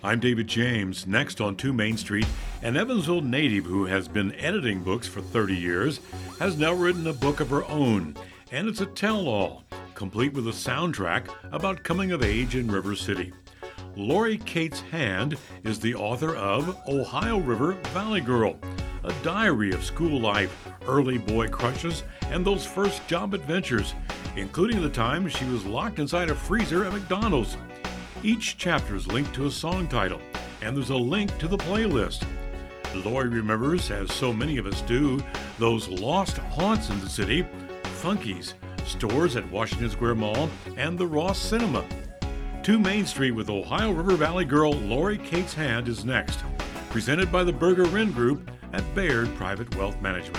I'm David James. Next on 2 Main Street, an Evansville native who has been editing books for 30 years has now written a book of her own, and it's a tell-all, complete with a soundtrack about coming of age in River City. Lori Cates Hand is the author of Ohio River Valley Girl, a diary of school life, early boy crushes, and those first job adventures, including the time she was locked inside a freezer at McDonald's. Each chapter is linked to a song title, and there's a link to the playlist. Lori remembers, as so many of us do, those lost haunts in the city, Funky's, stores at Washington Square Mall, and the Ross Cinema. 2 Main Street with Ohio River Valley Girl Lori Cates Hand is next, presented by the Berger Wren Group at Baird Private Wealth Management.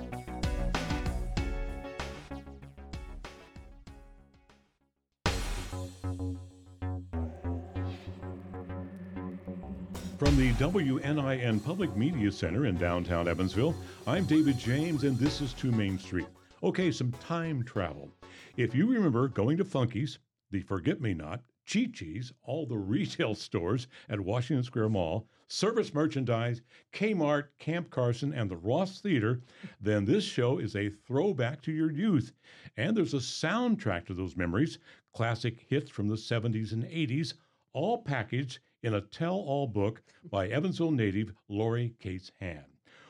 From the WNIN Public Media Center in downtown Evansville, I'm David James, and this is 2 Main Street. Okay, some time travel. If you remember going to Funky's, the Forget-Me-Not, Chi-Chi's, all the retail stores at Washington Square Mall, Service Merchandise, Kmart, Camp Carson, and the Ross Theater, then this show is a throwback to your youth. And there's a soundtrack to those memories, classic hits from the 70s and 80s, all packaged in a tell-all book by Evansville native Lori Cates Hand.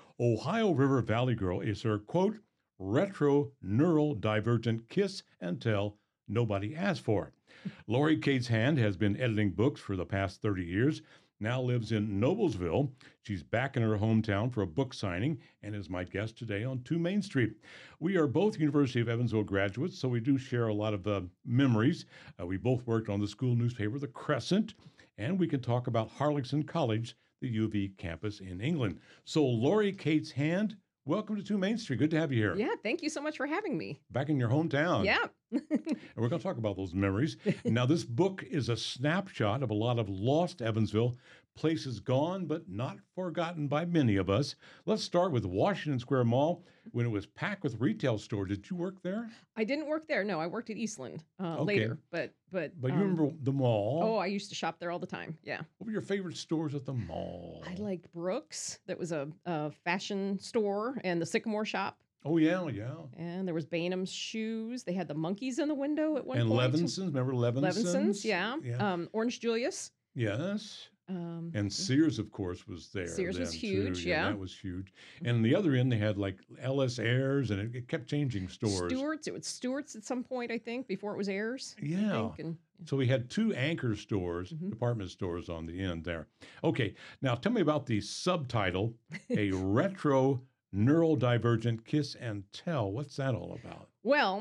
Ohio River Valley Girl is her, quote, retro neural divergent kiss and tell nobody asked for. Lori Cates Hand has been editing books for the past 30 years, now lives in Noblesville. She's back in her hometown for a book signing and is my guest today on 2 Main Street. We are both University of Evansville graduates, so we do share a lot of memories. We both worked on the school newspaper, The Crescent, and we can talk about Harlaxton College, the UV campus in England. So Lori Cates Hand, welcome to 2 Main Street. Good to have you here. Yeah, thank you so much for having me. Back in your hometown. Yeah. And we're going to talk about those memories. Now, this book is a snapshot of a lot of lost Evansville, places gone but not forgotten by many of us. Let's start with Washington Square Mall when it was packed with retail stores. Did you work there? I didn't work there. No, I worked at Eastland later. But you remember the mall? Oh, I used to shop there all the time. Yeah. What were your favorite stores at the mall? I liked Brooks. That was a fashion store, and the Sycamore shop. Oh, yeah. And there was Bainham's Shoes. They had the monkeys in the window at one point. And Levinson's. Remember Levinson's? Levinson's, yeah. Orange Julius. Yes. And Sears, of course, was there. Sears was huge, yeah. That was huge. And on the other end, they had like Ellis Ayres, and it kept changing stores. Stewart's. It was Stewart's at some point, I think, before it was Ayres. Yeah. So we had 2 anchor stores, department stores on the end there. Okay. Now tell me about the subtitle, A Retro Neural Divergent Kiss and Tell. What's that all about? Well,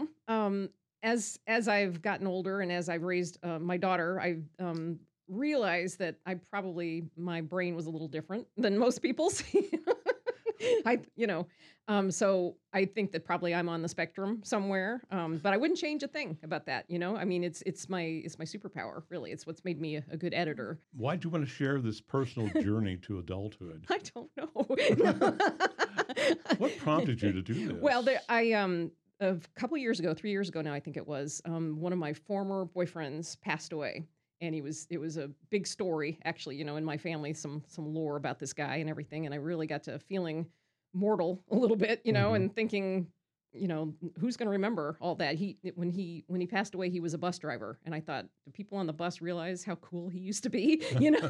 as I've gotten older and as I've raised my daughter, I've realized that my brain was a little different than most people's. So I think that probably I'm on the spectrum somewhere. But I wouldn't change a thing about that. I mean, it's my superpower, really. It's what's made me a good editor. Why do you want to share this personal journey to adulthood? I don't know. What prompted you to do this? Well, a couple years ago, 3 years ago now, I think it was, one of my former boyfriends passed away. And it was a big story, actually, in my family, some lore about this guy and everything. And I really got to feeling mortal a little bit, and thinking, who's going to remember all that? When he passed away, he was a bus driver. And I thought, do people on the bus realize how cool he used to be?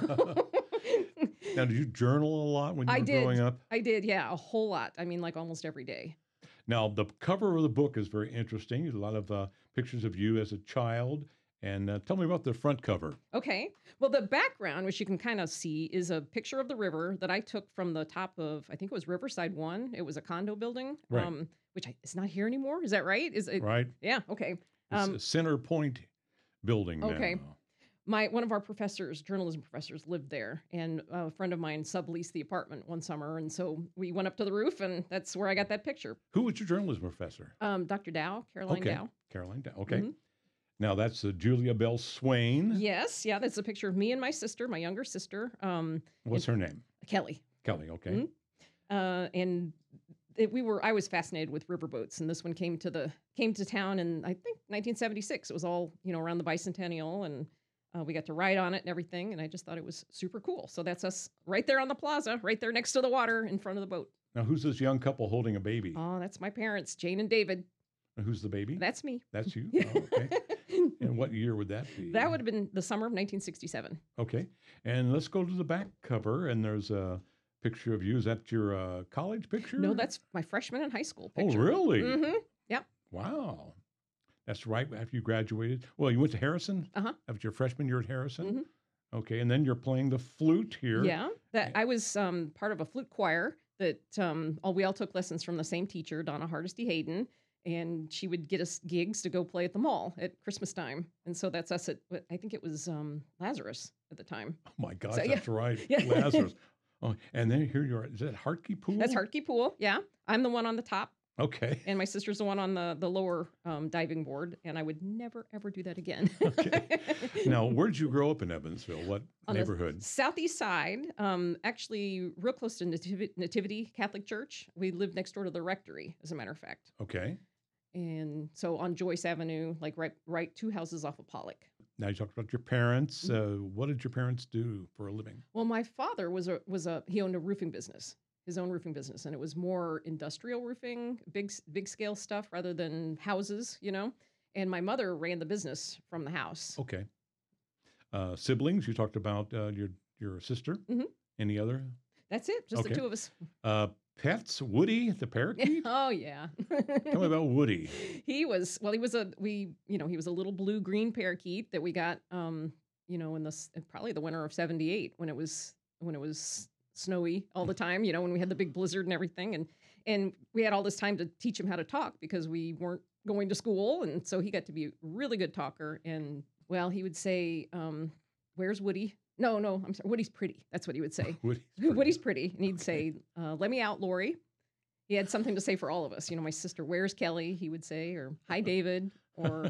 Now, did you journal a lot when you were growing up? I did, yeah, a whole lot. I mean, like almost every day. Now, the cover of the book is very interesting. There's a lot of pictures of you as a child. And tell me about the front cover. Okay. Well, the background, which you can kind of see, is a picture of the river that I took from the top of, I think it was Riverside 1. It was a condo building, right. Which is not here anymore. Is that right? Is it? Right. Yeah. Okay. It's a Center Point building okay. now. One of our professors, journalism professors, lived there, and a friend of mine subleased the apartment one summer, and so we went up to the roof, and that's where I got that picture. Who was your journalism professor? Dr. Dow, Caroline Dow. Caroline Dow. Okay. Mm-hmm. Now, that's Julia Bell Swain. Yes. Yeah, that's a picture of me and my sister, my younger sister. What's her name? Kelly. Kelly, okay. Mm-hmm. I was fascinated with riverboats, and this one came to town in, I think, 1976. It was all, around the bicentennial, and We got to ride on it and everything, and I just thought it was super cool. So that's us right there on the plaza, right there next to the water in front of the boat. Now, who's this young couple holding a baby? Oh, that's my parents, Jane and David. And who's the baby? That's me. That's you? Oh, okay. And what year would that be? That would have been the summer of 1967. Okay. And let's go to the back cover, and there's a picture of you. Is that your college picture? No, that's my freshman in high school Oh, picture. really? Mm-hmm. Yep. Wow. That's right after you graduated. Well, you went to Harrison? Uh-huh. After your freshman year at Harrison? Mhm. Okay. And then you're playing the flute here. Yeah. That I was part of a flute choir that we all took lessons from the same teacher, Donna Hardesty Hayden, and she would get us gigs to go play at the mall at Christmas time. And so that's us at I think it was Lazarus at the time. Oh, my gosh, So, yeah. that's right. Yeah. Lazarus. Oh, and then here you are. Is that Hartke Pool? That's Hartke Pool. Yeah. I'm the one on the top, Okay. and my sister's the one on the lower diving board, and I would never ever do that again. Okay. Now, where did you grow up in Evansville? What On the neighborhood? southeast side, actually real close to Nativity Catholic Church. We lived next door to the rectory, as a matter of fact. Okay. And so on Joyce Avenue, like right 2 houses off of Pollock. Now you talked about your parents. Mm-hmm. What did your parents do for a living? Well, my father he owned a roofing business, his own roofing business, and it was more industrial roofing, big scale stuff rather than houses, you know. And my mother ran the business from the house. Okay. Siblings. You talked about your sister. Mhm. Any other That's it, just Okay. the two of us. pets? Woody the parakeet. Oh yeah. Tell me about Woody. He was he was a little blue-green parakeet that we got in probably the winter of 78 when it was snowy all the time, when we had the big blizzard and everything, and we had all this time to teach him how to talk because we weren't going to school, and so he got to be a really good talker. And well, he would say, "Where's Woody?" No, I'm sorry. Woody's pretty. That's what he would say. Woody's pretty. And he'd say, "Let me out, Lori." He had something to say for all of us. My sister, "Where's Kelly?" He would say, or "Hi, David," or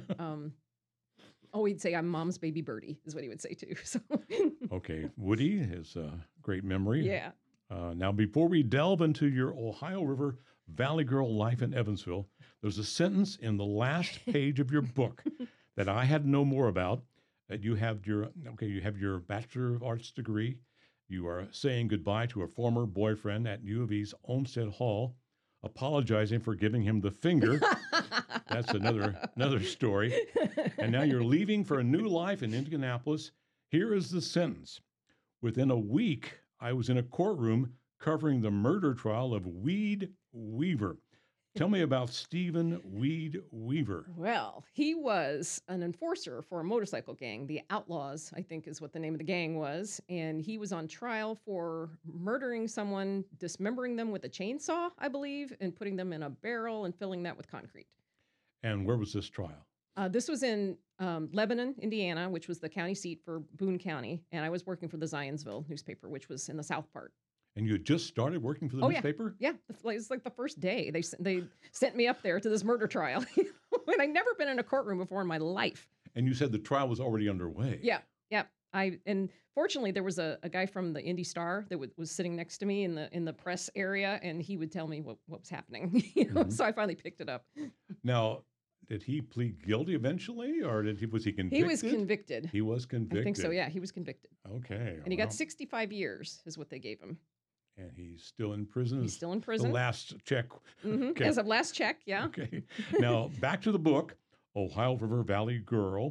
he'd say, "I'm Mom's baby birdie," is what he would say too. So Okay. Woody is a great memory. yeah. Now, before we delve into your Ohio River Valley Girl life in Evansville, there's a sentence in the last page of your book that I had to know more about. That you have your Bachelor of Arts degree. You are saying goodbye to a former boyfriend at U of E's Olmsted Hall, apologizing for giving him the finger. That's another story. And now you're leaving for a new life in Indianapolis. Here is the sentence. Within a week, I was in a courtroom covering the murder trial of Weed Weaver. Tell me about Stephen Weed Weaver. Well, he was an enforcer for a motorcycle gang. The Outlaws, I think, is what the name of the gang was. And he was on trial for murdering someone, dismembering them with a chainsaw, I believe, and putting them in a barrel and filling that with concrete. And where was this trial? This was in Lebanon, Indiana, which was the county seat for Boone County. And I was working for the Zionsville newspaper, which was in the south part. And you had just started working for the newspaper? Yeah. It was like the first day. They sent me up there to this murder trial. And I'd never been in a courtroom before in my life. And you said the trial was already underway. Yeah. And fortunately, there was a guy from the Indy Star that was sitting next to me in the press area, and he would tell me what was happening. Mhm. So I finally picked it up. Now, did he plead guilty eventually, or was he convicted? He was convicted. He was convicted. I think so. Yeah, he was convicted. Okay. And he got 65 years, is what they gave him. And he's still in prison. He's still in prison. The last check. Mhm. Okay. As of last check, yeah. Okay. Now back to the book, Ohio River Valley Girl.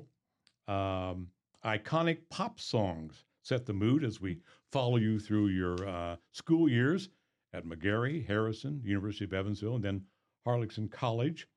Iconic pop songs set the mood as we follow you through your school years at McGarry, Harrison, University of Evansville, and then Harlaxton College.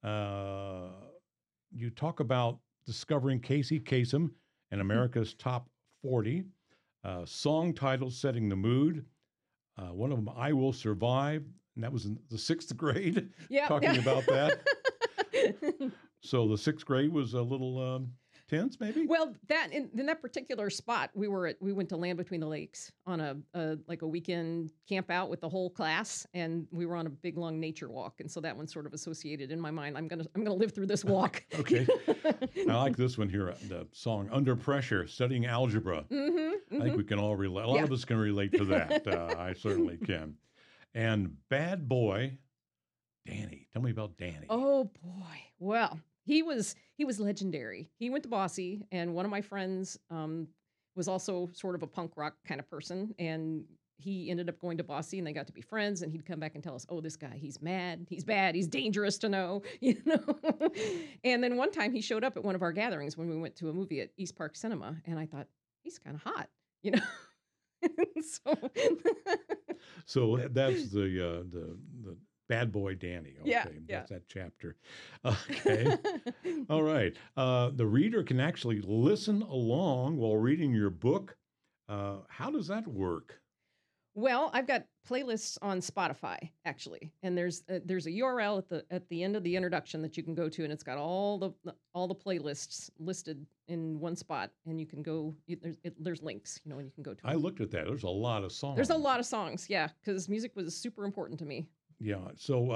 You talk about discovering Casey Kasem and America's Top 40. Song titles setting the mood. One of them, "I Will Survive," and that was in the 6th grade. Yeah. Talking about that. So the 6th grade was a little tense, maybe? Well, that in that particular spot, we went to Land Between the Lakes on a weekend camp out with the whole class, and we were on a big long nature walk, and so that one sort of associated in my mind. I'm gonna live through this walk. Okay. I like this one here, the song "Under Pressure," studying algebra. Mm-hmm, I think we can all relate. A lot of us can relate to that. I certainly can. And Bad Boy, Danny. Tell me about Danny. Oh boy. Well, He was legendary. He went to Bossy, and one of my friends was also sort of a punk rock kind of person, and he ended up going to Bossy, and they got to be friends. And he'd come back and tell us, "Oh, this guy, he's mad, he's bad, he's dangerous to know," you know. And then one time he showed up at one of our gatherings when we went to a movie at East Park Cinema, and I thought he's kind of hot, you know. So So that's the bad boy Danny. yeah, Okay, yeah. that's that chapter. Okay, all right. The reader can actually listen along while reading your book. How does that work? Well, I've got playlists on Spotify actually, and there's a URL at the end of the introduction that you can go to, and it's got all the playlists listed in one spot, and you can go. There's links, and you can go to I them. looked at that. There's a lot of There's a songs. lot of songs, yeah, because music was super important to me. Yeah. So,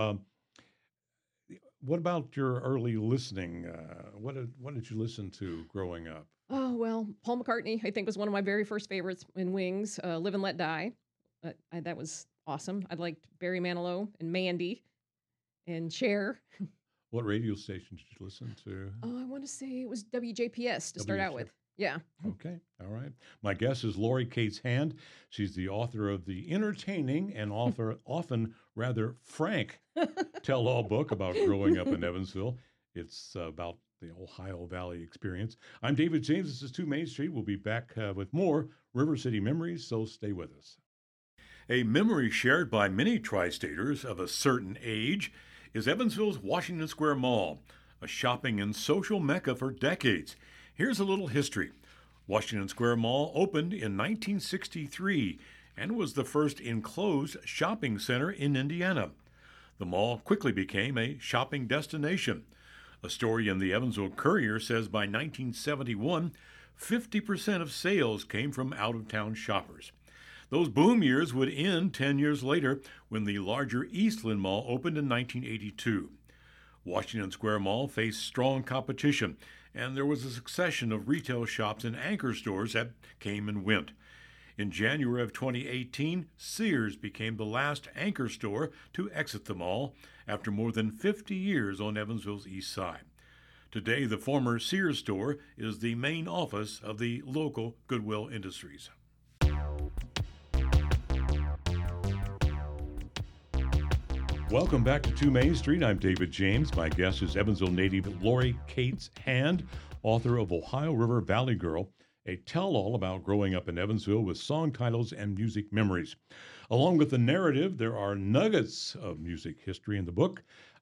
what about your early listening? What did you listen to growing up? Oh well, Paul McCartney I think was one of my very first favorites in Wings. Live and Let Die, that was awesome. I liked Barry Manilow and Mandy and Cher. What radio station did you listen to? Oh, I want to say it was WJPS to start out WHF. with. Yeah. Okay, all right. My guest is Lori Cates Hand. She's the author of the entertaining and often rather frank tell-all book about growing up in Evansville. It's about the Ohio Valley experience. I'm David James. This is 2 Main Street. We'll be back with more River City memories, so stay with us. A memory shared by many tri-staters of a certain age is Evansville's Washington Square Mall, a shopping and social mecca for decades. Here's a little history. Washington Square Mall opened in 1963 and was the first enclosed shopping center in Indiana. The mall quickly became a shopping destination. A story in the Evansville Courier says by 1971, 50% of sales came from out-of-town shoppers. Those boom years would end 10 years later when the larger Eastland Mall opened in 1982. Washington Square Mall faced strong competition, and there was a succession of retail shops and anchor stores that came and went. In January of 2018, Sears became the last anchor store to exit the mall after more than 50 years on Evansville's east side. Today, the former Sears store is the main office of the local Goodwill Industries. Welcome back to 2 Main Street. I'm David James. My guest is Evansville native Lori Cates Hand, author of Ohio River Valley Girl, a tell-all about growing up in Evansville with song titles and music memories. Along with the narrative, there are nuggets of music history in the book.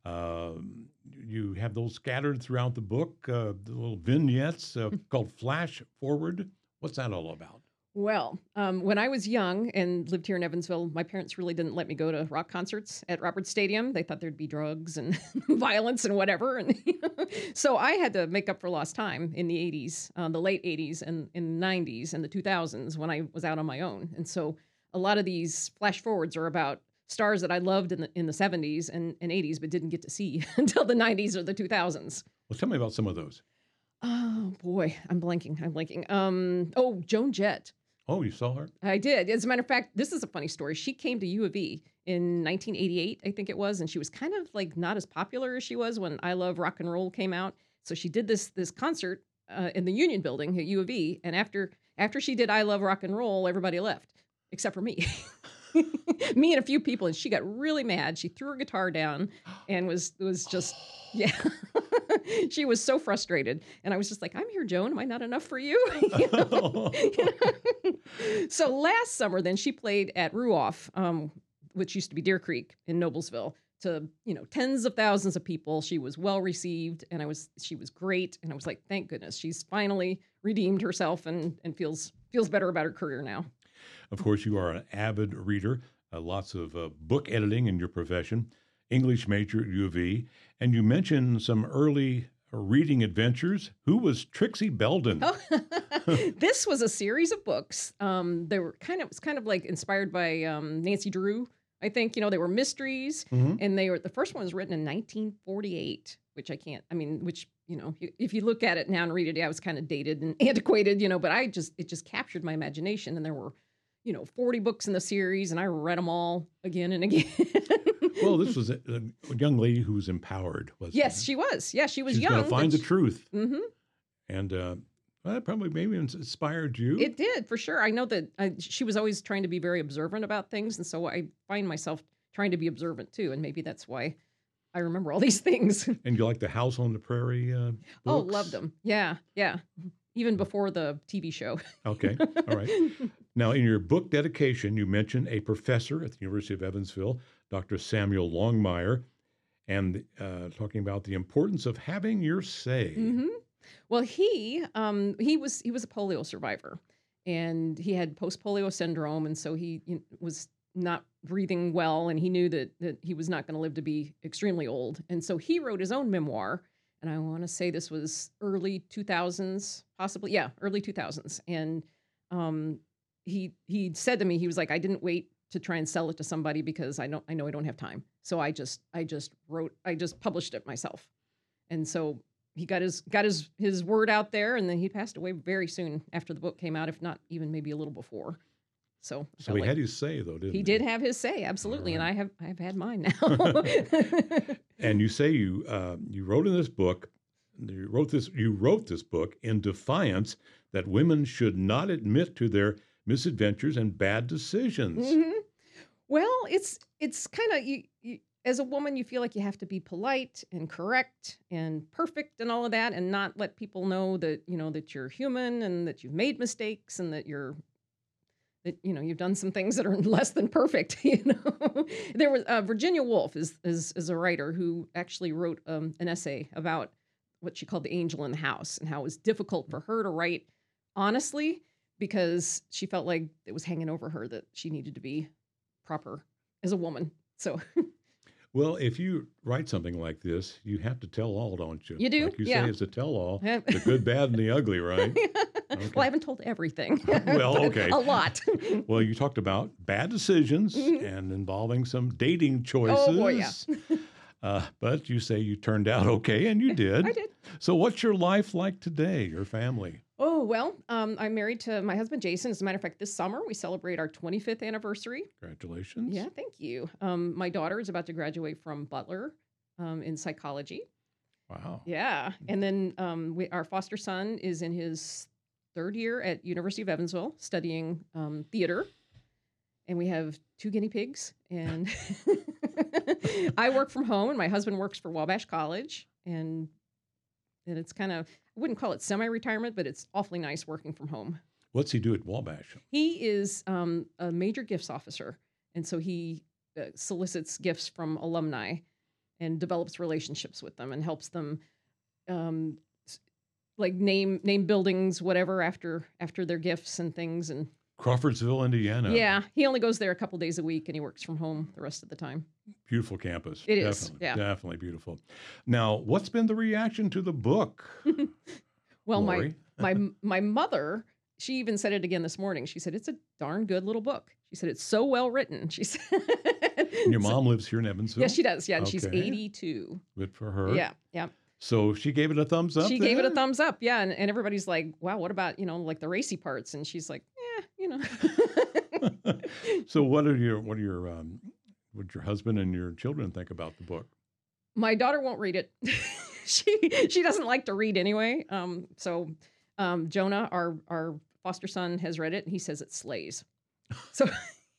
You have those scattered throughout the book, the little vignettes called Flash Forward. What's that all about? Well, when I was young and lived here in Evansville, my parents really didn't let me go to rock concerts at Roberts Stadium. They thought there'd be drugs and violence and whatever. And so I had to make up for lost time in the 80s, the late 80s and in the 90s and the 2000s when I was out on my own. And so a lot of these flash forwards are about stars that I loved in the 70s and 80s, but didn't get to see until the 90s or the 2000s. Well, tell me about some of those. Oh boy, I'm blanking. Oh, Joan Jett. Oh, you saw her? I did. As a matter of fact, this is a funny story. She came to U of E in 1988, I think it was, and she was kind of like not as popular as she was when I Love Rock and Roll came out. So she did this concert in the Union Building at U of E, and after she did I Love Rock and Roll, everybody left except for me. Me and a few people, and she got really mad. She threw her guitar down and was just yeah. She was so frustrated, and I was just like, "I'm here, Joan. Am I not enough for you?" You know? So last summer, then she played at Ruoff, which used to be Deer Creek in Noblesville, to tens of thousands of people. She was well received, and she was great, and I was like, "Thank goodness, she's finally redeemed herself and feels better about her career now." Of course, you are an avid reader, lots of book editing in your profession, English major at U of E, and you mentioned some early reading adventures. Who was Trixie Belden? Oh, this was a series of books. They were it was kind of like inspired by Nancy Drew. I think they were mysteries, Mhm. and the first one was written in 1948, which if you look at it now and read it, yeah, it was kind of dated and antiquated, but it just captured my imagination, and there were 40 books in the series, and I read them all again and again. Well, this was a young lady who was empowered, wasn't Yes, it? she was. Yeah, she was She's going to young, but find the truth. hmm And well, that probably maybe inspired you. it did for sure. I know that she was always trying to be very observant about things, and so I find myself trying to be observant too, and maybe that's why I remember all these things. And you like the House on the Prairie Oh, books? loved them. Yeah, yeah. Even before the TV show. Okay, all right. Now, in your book dedication, you mention a professor at the University of Evansville, Dr. Samuel Longmire, and talking about the importance of having your say. hmm Well, he was a polio survivor, and he had post polio syndrome, and so he was not breathing well, and he knew that he was not going to live to be extremely old, and so he wrote his own memoir. And I want to say this was early 2000s, possibly, yeah, early 2000s. And um, he said to me, he was like, I didn't wait to try and sell it to somebody because I know I don't have time. So I just published it myself. And so he got his word out there, and then he passed away very soon after the book came out, if not even maybe a little before. So I So felt he like had his say, though, didn't he he? did have his say, All absolutely, and right. I've had mine now. And you say you wrote in this book, you wrote this book in defiance that women should not admit to their misadventures and bad decisions. hmm Well, it's kind of you as a woman, you feel like you have to be polite and correct and perfect and all of that, and not let people know that that you're human and that you've made mistakes and that you've done some things that are less than perfect. There was Virginia Woolf is a writer who actually wrote an essay about what she called the angel in the house and how it was difficult for her to write honestly because she felt like it was hanging over her that she needed to be proper as a woman. So Well, if you write something like this, you have to tell all, don't you? you do, Like you say, yeah. it's a tell all, Yeah. the good, bad, and the ugly, right? Well, I Okay. haven't told everything, Well, but okay. a lot. Well, you talked about bad decisions Mhm. and involving some dating Oh boy, yeah. choices. But you say you turned out okay, and you I did. did. So, what's your life like today, your family? Oh, well, I'm married to my husband, Jason. As a matter of fact, this summer we celebrate our 25th anniversary. Congratulations. Yeah, thank you. My daughter is about to graduate from Butler in psychology. Wow. Yeah. And then our foster son is in his third year at University of Evansville studying theater. And we have two guinea pigs. And I work from home, and my husband works for Wabash College. And it's kind of, I wouldn't call it semi-retirement, but it's awfully nice working from home. What's he do at Wabash? He is a major gifts officer, and so he solicits gifts from alumni and develops relationships with them and helps them, um, like name buildings, whatever after their gifts and things. And Crawfordsville, Indiana. yeah, he only goes there a couple days a week, and he works from home the rest of the time. Beautiful campus. It is, Definitely, yeah. definitely beautiful. Now, what's been the reaction to the book, Well, Lori? my mother, she even said it again this morning. She said it's a darn good little book. She said it's so well written. She said, And your So- mom lives here in Evansville? yeah, she does. Yeah, and she's Okay. 82. Good for her. Yeah, yeah. So she gave it a thumbs up She gave it a then? thumbs up. Yeah, and everybody's like, "Wow, what about like the racy parts?" And she's like, So what would your husband and your children think about the book? My daughter won't read it. She doesn't like to read anyway. So Jonah, our foster son, has read it, and he says it slays. So.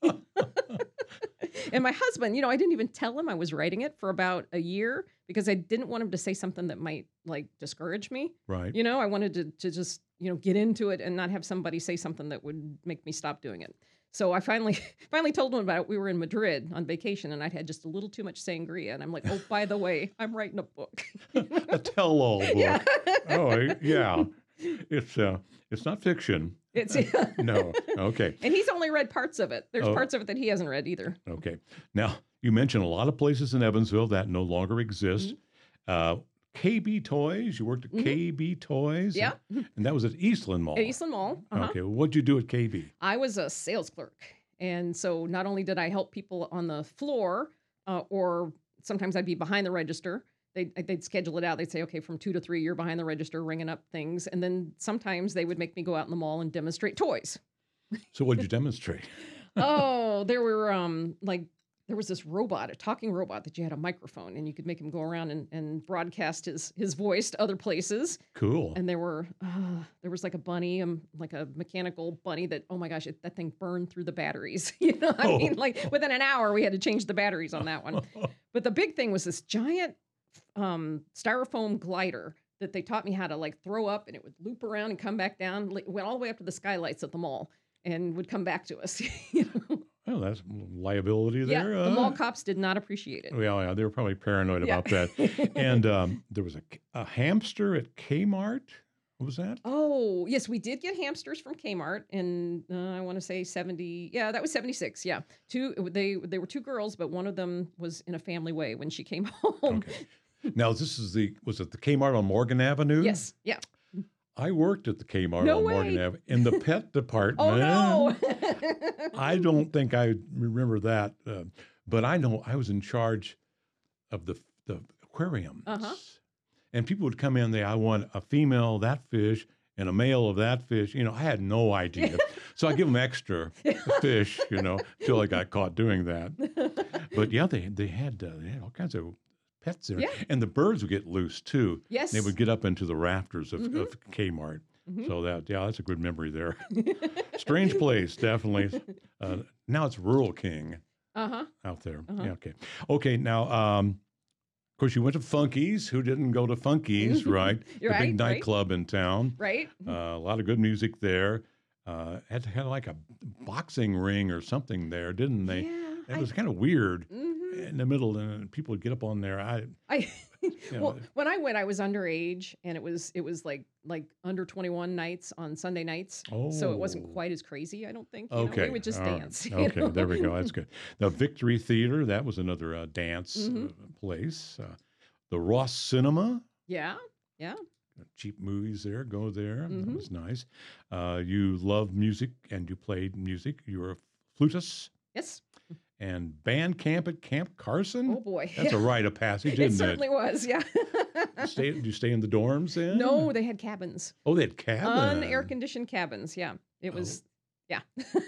And my husband, I didn't even tell him I was writing it for about a year because I didn't want him to say something that might like discourage me. Right. I wanted to just, get into it and not have somebody say something that would make me stop doing it. So I finally told him about it. We were in Madrid on vacation, and I'd had just a little too much sangria. And I'm like, oh, by the way, I'm writing a book. A tell-all book. Yeah. Yeah. It's not fiction. It's No. Okay. And he's only read parts of it. There's Oh. parts of it that he hasn't read either. Okay. Now, you mentioned a lot of places in Evansville that no longer exist. KB Toys, you worked at Mhm. KB Toys? Yeah. And that was at Eastland Mall. At Eastland Mall. Uh-huh. Okay. Well, what'd you do at KB? I was a sales clerk. And so not only did I help people on the floor, or sometimes I'd be behind the register. They'd schedule it out. They'd say, okay, from 2 to 3, you're behind the register ringing up things. And then sometimes they would make me go out in the mall and demonstrate toys. So what'd you demonstrate? Oh, there were like there was this robot, a talking robot that you had a microphone and you could make him go around and broadcast his voice to other places. Cool. And there was like a bunny, like a mechanical bunny that, oh my gosh, that thing burned through the batteries. I mean, like within an hour we had to change the batteries on that one. But the big thing was this giant styrofoam glider that they taught me how to like throw up, and it would loop around and come back down, went all the way up to the skylights at the mall and would come back to us. Well, that's liability Yeah, there. the mall cops did not appreciate it. Well, yeah, they were probably paranoid Yeah. about that. And there was a hamster at Kmart. What was that? Oh, yes, we did get hamsters from Kmart in I want to say 70. Yeah, that was 76. Yeah. They were two girls, but one of them was in a family way when she came home. Okay. Now, was it the Kmart on Morgan Avenue? Yes. Yeah. I worked at the Kmart No on way. Morgan Avenue in the pet department. Oh no. I don't think I remember that, but I know I was in charge of the aquariums. Uh-huh. And people would come in, I want a female of that fish and a male of that fish. I had no idea. So I give them extra fish, till I got caught doing that. But yeah, they had all kinds of pets there. Yeah. And the birds would get loose too. Yes. They would get up into the rafters of Kmart. Mhm. So that's a good memory there. Strange place, definitely. Now it's Rural King Uh-huh. out there. Uh-huh. Yeah, okay. Okay, now, of course, you went to Funky's. Who didn't go to Funky's, right? You're the big right, right. nightclub in town. Right? A lot of good music there. Had like a boxing ring or something there, didn't they? Yeah. It was kind of weird Mhm. in the middle, and people would get up on there. I know, well, when I went, I was underage, and it was like under 21 nights on Sunday nights, so it wasn't Oh. quite as crazy. I don't think. Okay. We would just all right. dance. you Okay, know? there we go. That's good. Now, Victory Theater, that was another dance Mhm. place. The Ross Cinema, Yeah. Yeah. cheap movies there, go there. That Mhm. was nice. You love music and you played music. You were a flutist Yes. and band camp at Camp Carson. Oh boy. That's a Yeah. rite of passage, It isn't certainly it? was. Yeah. Did you stay in the dorms then? No, they had cabins. Oh, they had cabins. Unair conditioned cabins. Yeah. It was. Yeah.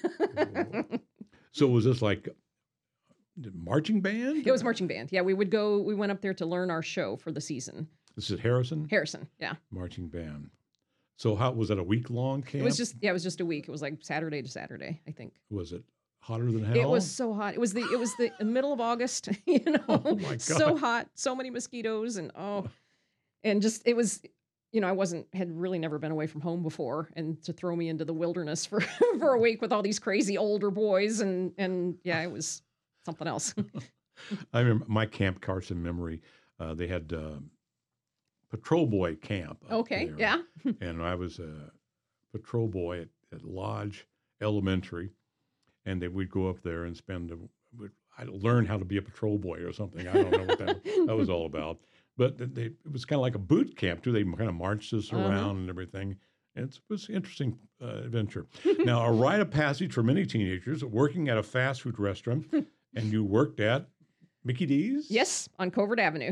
So was this like marching band? It was marching band. Yeah, we went up there to learn our show for the season. This is Harrison? Harrison. Yeah. Marching band. So how was that a week-long camp? It was just a week. It was like Saturday to Saturday, I think. Was it hotter than hell? It was so hot. It was the middle of August, Oh my So God. hot, so many mosquitoes and just it was I had really never been away from home before, and to throw me into the wilderness for for a week with all these crazy older boys and yeah, it was something else. I remember my Camp Carson memory. They had patrol boy camp up Okay, there. yeah. And I was a patrol boy at Lodge Elementary, and we'd go up there and I'd learn how to be a patrol boy or something. I don't know what that was all about. But it was kind of like a boot camp, too. They kind of marched us around and everything. It was an interesting adventure. Now, a rite of passage for many teenagers working at a fast food restaurant, and you worked at Mickey D's? Yes, on Covert Avenue.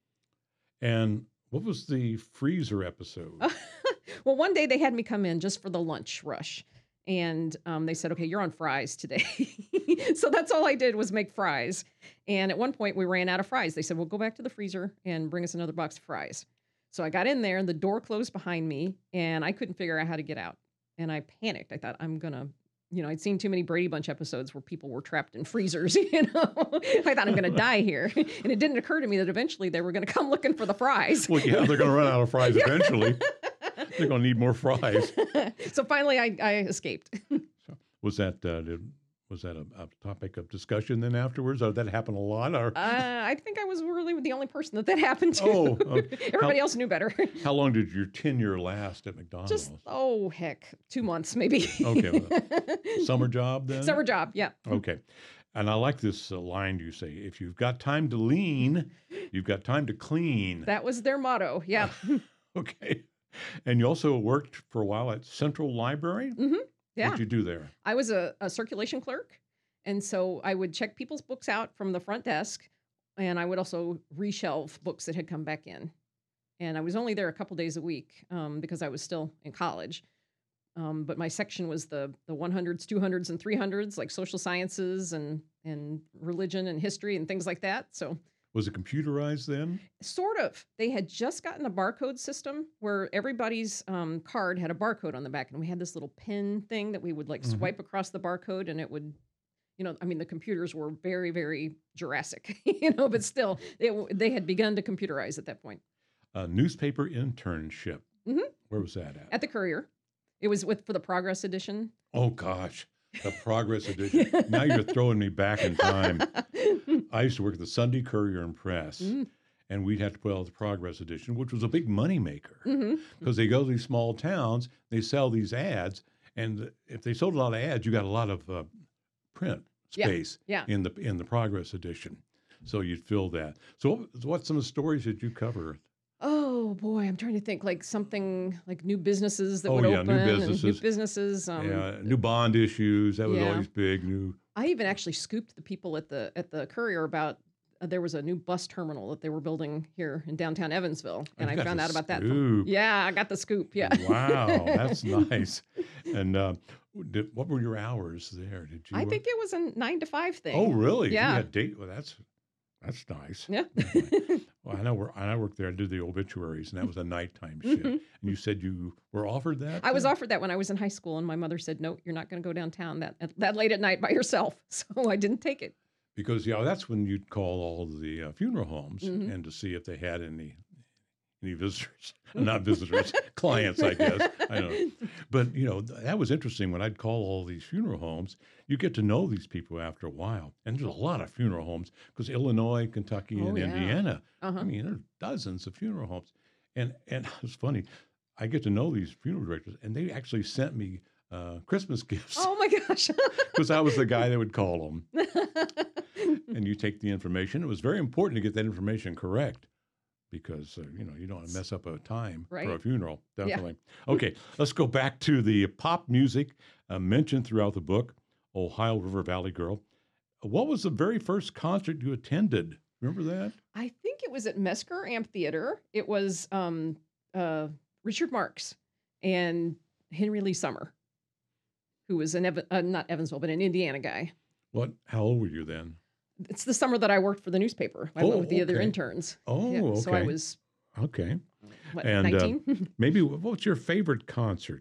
And what was the freezer episode? Well, one day they had me come in just for the lunch rush. And they said, okay, you're on fries today. So that's all I did was make fries. And at one point we ran out of fries. They said, well, go back to the freezer and bring us another box of fries. So I got in there and the door closed behind me and I couldn't figure out how to get out. And I panicked. I thought I'd seen too many Brady Bunch episodes where people were trapped in freezers, I thought I'm going to die here. And it didn't occur to me that eventually they were going to come looking for the fries. Well, yeah, they're going to run out of fries eventually. They're going to need more fries. So finally I escaped. So was that a topic of discussion then afterwards? Or that happened a lot? Or I think I was really the only person that happened to. Oh, okay. Everybody else knew better. how long did your tenure last at McDonald's? Just, 2 months maybe. Okay, summer job then? Summer job, yeah. Okay. And I like this line you say, if you've got time to lean, you've got time to clean. That was their motto, yeah. Okay. And you also worked for a while at Central Library? Yeah. What'd you do there? I was a circulation clerk, and so I would check people's books out from the front desk, and I would also reshelve books that had come back in. And I was only there a couple days a week because I was still in college. but my section was the 100s, 200s, and 300s, like social sciences and religion and history and things like that. So Was it computerized then? sort of. They had just gotten a barcode system where everybody's card had a barcode on the back, and we had this little pin thing that we would like Hmm. swipe across the barcode, and it would, I mean, the computers were very, very Jurassic, but still, they had begun to computerize at that point. A newspaper internship. hmm Where was that At at? the Courier, it was for the Progress edition. Oh gosh, the Progress edition. Now you're throwing me back in time. I used to work at the Sunday Courier and Press, mm-hmm. and we'd have to put out the Progress edition, which was a big moneymaker hmm because they go to these small towns, they sell these ads, and if they sold a lot of ads, you got a lot of print Yeah, space yeah. in the Progress edition. So you'd fill that. So what's some of the stories that you cover? Oh boy, I'm trying to think like something like new businesses that Oh would yeah, open new and new businesses. businesses. Yeah, new bond issues. That was Yeah. always big. New. I even actually scooped the people at the Courier about there was a new bus terminal that they were building here in downtown Evansville, Oh, and you I got found the out about that scoop. yeah, I got the scoop. Yeah. Wow, that's nice. And what were your hours there? Did I you? think it was a 9 to 5 Oh, thing. really? You Yeah. had date. Well, that's nice. Yeah. Well, I worked there. I did the obituaries, and that was a nighttime shift. Mhm. And you said you were offered that? I was offered that when I was in high school, and my mother said, "No, you're not going to go downtown that late at night by yourself." So I didn't take it. Because that's when you'd call all the funeral homes hmm and to see if they had any visitors, not visitors, clients, I guess. I don't know. But, that was interesting. When I'd call all these funeral homes, you get to know these people after a while. And there's a lot of funeral homes because Illinois, Kentucky, Oh and yeah. Indiana, I Uh-huh. mean, there's dozens of funeral homes. And it's funny, I get to know these funeral directors, and they actually sent me Christmas gifts Oh my gosh. because I was the guy that would call them. And you take the information. It was very important to get that information correct because you don't want to mess up a time for a Right. funeral. Yeah. Definitely. Okay, let's go back to the pop music mentioned throughout the book, Ohio River Valley Girl. What was the very first concert you attended? Remember that? I think it was at Mesker Amphitheater. It was Richard Marx and Henry Lee Summer, who was not Evansville, but an Indiana guy. How old were you then? It's the summer that I worked for the newspaper. I went with the other okay. interns. Oh, Yeah, okay. so I was, Okay. what, And 19? maybe what's your favorite concert?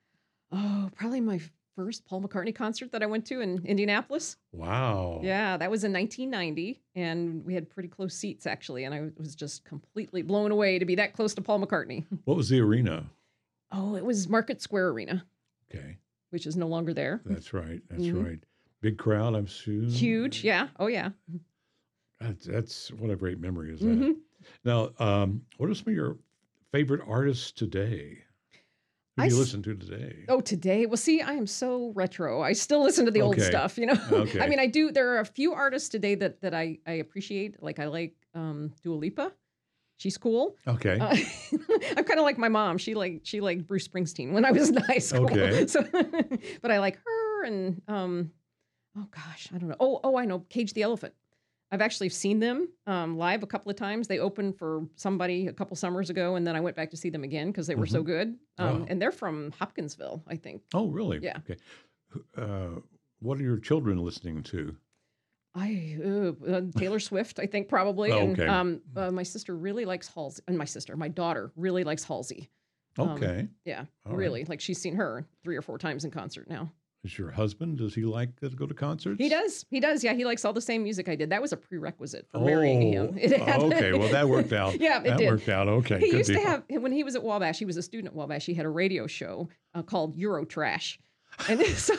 Oh, probably my first Paul McCartney concert that I went to in Indianapolis. Wow. Yeah, that was in 1990, and we had pretty close seats, actually, and I was just completely blown away to be that close to Paul McCartney. What was the arena? Oh, it was Market Square Arena, Okay. which is no longer there. That's right. That's Mhm. right. Big crowd, I'm assuming. Huge, yeah. Oh, yeah. That's what a great memory is that. hmm Now, what are some of your favorite artists today? Who I do you s- listen to today? Oh, today? Well, see, I am so retro. I still listen to the old Okay. stuff, Okay. I mean, I do. There are a few artists today that I appreciate. Like, I like Dua Lipa. She's cool. Okay. I'm kind of like my mom. She liked Bruce Springsteen when I was in high school. Okay. So, but I like her and oh gosh, I don't know. Oh, I know Cage the Elephant. I've actually seen them live a couple of times. They opened for somebody a couple summers ago, and then I went back to see them again because they were so good. Wow. And they're from Hopkinsville, I think. Oh, really? Yeah. Okay. What are your children listening to? Taylor Swift, I think probably. Oh, And okay. my sister really likes Halsey, and my daughter really likes Halsey. Okay. Yeah, All right. really. Like she's seen her 3 or 4 times in concert now. Is your husband, does he like to go to concerts? He does. He does. Yeah, he likes all the same music I did. That was a prerequisite for marrying him. Okay. Well, that worked out. Yeah, it that did. worked out. Okay. He good used to deal. have, when he was at Wabash, he was a student at Wabash, he had a radio show called Eurotrash. And so,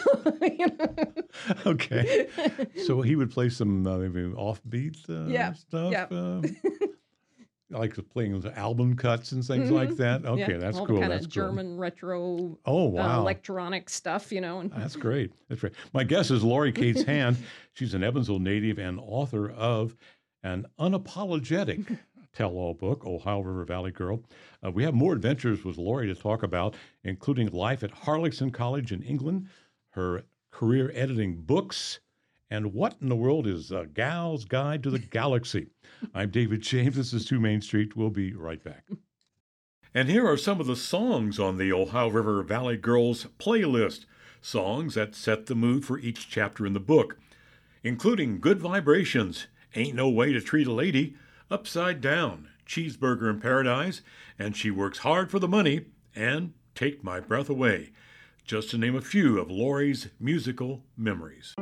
Okay. So he would play some maybe offbeat Yeah, stuff? yeah. Like playing the album cuts and things like that? Okay, yeah, that's all cool. the kind That's of cool. German retro Oh, wow. electronic stuff, and That's great. That's great. My guest is Lori Cates Hand. She's an Evansville native and author of an unapologetic tell-all book, Ohio River Valley Girl. We have more adventures with Lori to talk about, including life at Harlaxton College in England, her career editing books, and what in the world is a gal's guide to the galaxy. I'm David James. This is 2 Main Street. We'll be right back. And here are some of the songs on the Ohio River Valley Girls playlist, songs that set the mood for each chapter in the book, including Good Vibrations, Ain't No Way to Treat a Lady, Upside Down, Cheeseburger in Paradise, and She Works Hard for the Money, and Take My Breath Away, just to name a few of Lori's musical memories.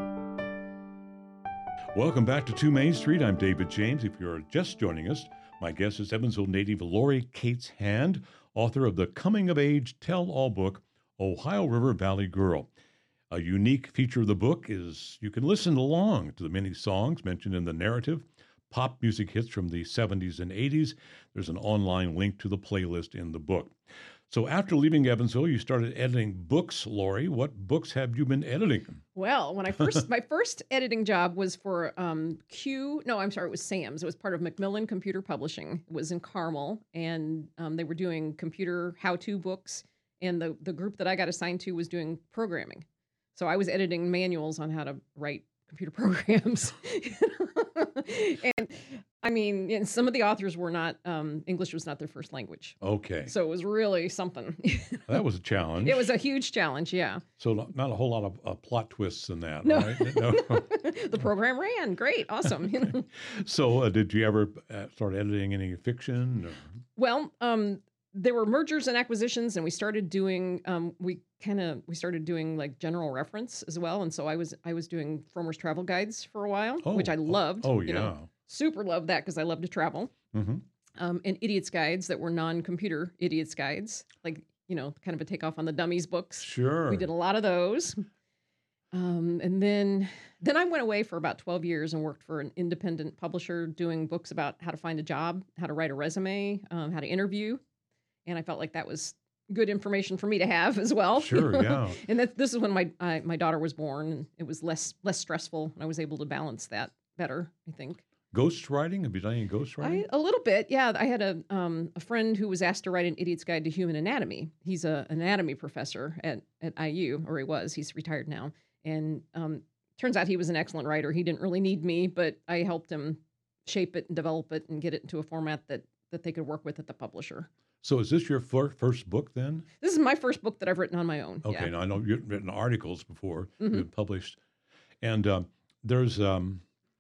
Welcome back to 2 Main Street. I'm David James. If you're just joining us, my guest is Evansville native Lori Cates Hand, author of the coming-of-age tell-all book, Ohio River Valley Girl. A unique feature of the book is you can listen along to the many songs mentioned in the narrative, pop music hits from the 70s and 80s. There's an online link to the playlist in the book. So after leaving Evansville, you started editing books, Lori. What books have you been editing? Well, when my first editing job was for it was Sam's. It was part of Macmillan Computer Publishing. It was in Carmel, and they were doing computer how-to books, and the group that I got assigned to was doing programming. So I was editing manuals on how to write computer programs. And I mean, and some of the authors were not, English was not their first language. Okay. So it was really something. That was a challenge. It was a huge challenge, yeah. So not a whole lot of plot twists in that, No. right? No. The program ran. Great. Awesome. So did you ever start editing any fiction? Or? Well, there were mergers and acquisitions, and we started doing like general reference as well. And so I was doing Frommer's travel guides for a while, which I loved. Oh yeah, super loved that because I love to travel. Mm-hmm. And idiots guides that were non-computer idiots guides, like kind of a takeoff on the dummies books. Sure, we did a lot of those. And then I went away for about 12 years and worked for an independent publisher doing books about how to find a job, how to write a resume, how to interview. And I felt like that was good information for me to have as well. Sure, yeah. And this is when my daughter was born, and it was less stressful, and I was able to balance that better, I think. Ghostwriting? Have you done any ghostwriting? A little bit, yeah. I had a friend who was asked to write an Idiot's Guide to Human Anatomy. He's an anatomy professor at IU, or he was. He's retired now. And turns out he was an excellent writer. He didn't really need me, but I helped him shape it and develop it and get it into a format that they could work with at the publisher. So is this your first book then? This is my first book that I've written on my own. Okay, yeah. Now I know you've written articles before, Mm-hmm. you've published. And there's The